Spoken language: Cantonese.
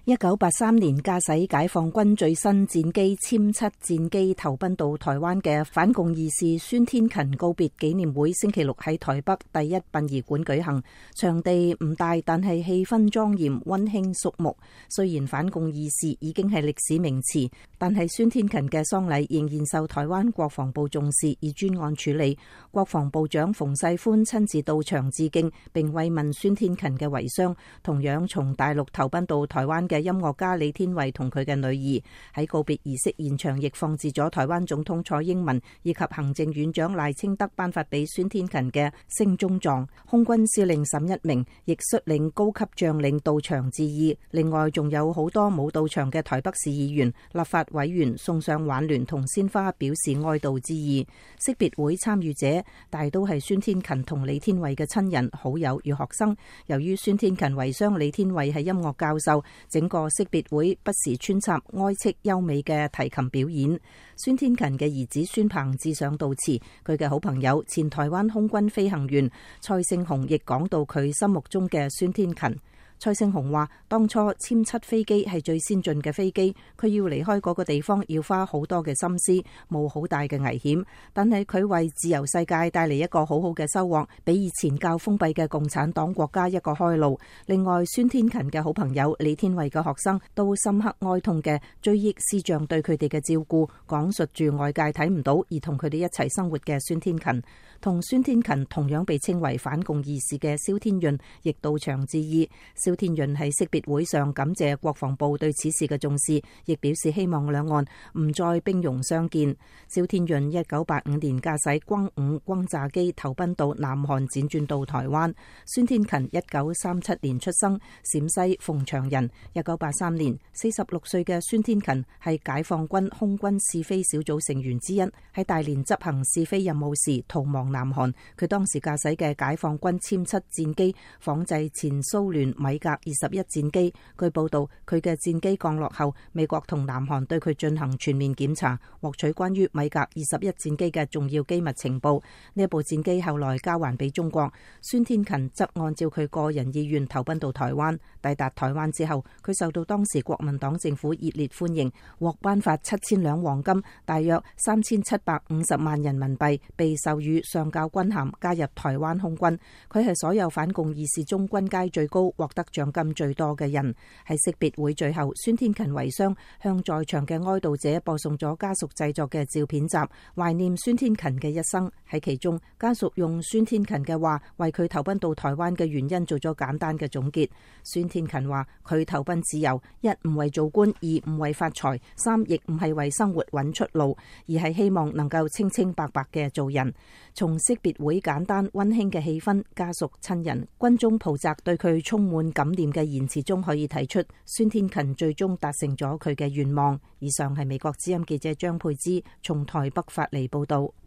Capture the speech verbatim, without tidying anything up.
一九八三年駕駛解放軍最新戰機殲七戰機投奔到台灣嘅反共義士孫天勤告別紀念會星期六喺台北第一殯儀館舉行，場地唔大，但係氣氛莊嚴、溫馨肅穆。雖然反共義士已經係歷史名詞，但係孫天勤嘅喪禮仍然受台灣國防部重視，以專案處理。國防部長馮世寬親自到場致敬，並慰問孫天勤嘅遺孀。同樣從大陸投奔到台灣嘅音樂家李天惠同佢嘅女兒喺告別儀式現場，亦放置咗台灣總統蔡英文以及行政院長賴清德頒發俾孫天勤嘅升中狀。空軍司令沈一鳴亦率領高級將領到場致意。另外仲有好多冇到場嘅台北市議員、立法委員送上輓聯同鮮花表示哀悼之意。惜別會參與者大都係孫天勤同李天惠嘅親人、好友與學生。由於孫天勤遺孀李天惠係音樂教授，整個惜別會不時穿插哀戚優美嘅提琴表演。孫天勤嘅兒子孫鵬致上悼詞，佢嘅好朋友前台灣空軍飛行員蔡勝雄亦講到佢心目中嘅孫天勤。蔡勝雄話：當初殲七飛機係最先進嘅飛機，佢要離開嗰個地方要花好多嘅心思，冒好大嘅危險。但係佢為自由世界帶嚟一個好好嘅收穫，俾以前較封閉嘅共產黨國家一個開路。另外，孫天勤嘅好朋友李天惠嘅學生都深刻哀痛嘅追憶師長對佢哋嘅照顧，講述住外界睇唔到而同佢哋一齊生活嘅孫天勤。同孫天勤同樣被稱為反共義士嘅蕭天潤亦到場致意。蕭天潤喺惜別會上感謝國防部對此事嘅重視，亦表示希望兩岸唔再兵戎相見。蕭天潤一九八五年駕駛轟五轟炸機投奔到南韓，輾轉到台灣。孫天勤一九三七年出生，陝西鳳翔人。一九八三年，四十六歲嘅孫天勤係解放軍空軍試飛小組成員之一，喺大連執行試飛任務時逃亡南韓。佢當時駕駛嘅解放軍殲七戰機仿製前蘇聯米格二十一戰機。據報道，佢嘅戰機降落後，美國同南韓對佢進行全面檢查，獲取關於米格二十一戰機嘅重要機密情報。呢一部戰機後來交還俾中國。孫天勤則按照佢個人意願投奔到台灣。抵達台灣之後，佢受到當時國民黨政府熱烈歡迎，獲頒發七千兩黃金，大約三千七百五十萬人民幣，被授予上校軍銜，加入台灣空軍。佢係所有反共義士中軍階最高、獲得獎金最多嘅人。喺惜別會最後，孫天勤遺孀向在場嘅哀悼者播送咗家屬製作嘅照片集，懷念孫天勤嘅一生。喺其中，家屬用孫天勤嘅話為佢投奔到台灣嘅原因做咗簡單嘅總結。孫天勤話：佢投奔自由，一唔為做官，二唔為發財，三亦唔係為生活揾出路，而係希望能夠清清白白嘅做人。從惜別會簡單溫馨嘅氣氛、家屬親人、軍中袍澤對佢充滿感念嘅言辭中，可以睇出孫天勤最終達成咗佢嘅願望。以上係美國之音記者張佩芝從台北發嚟報道。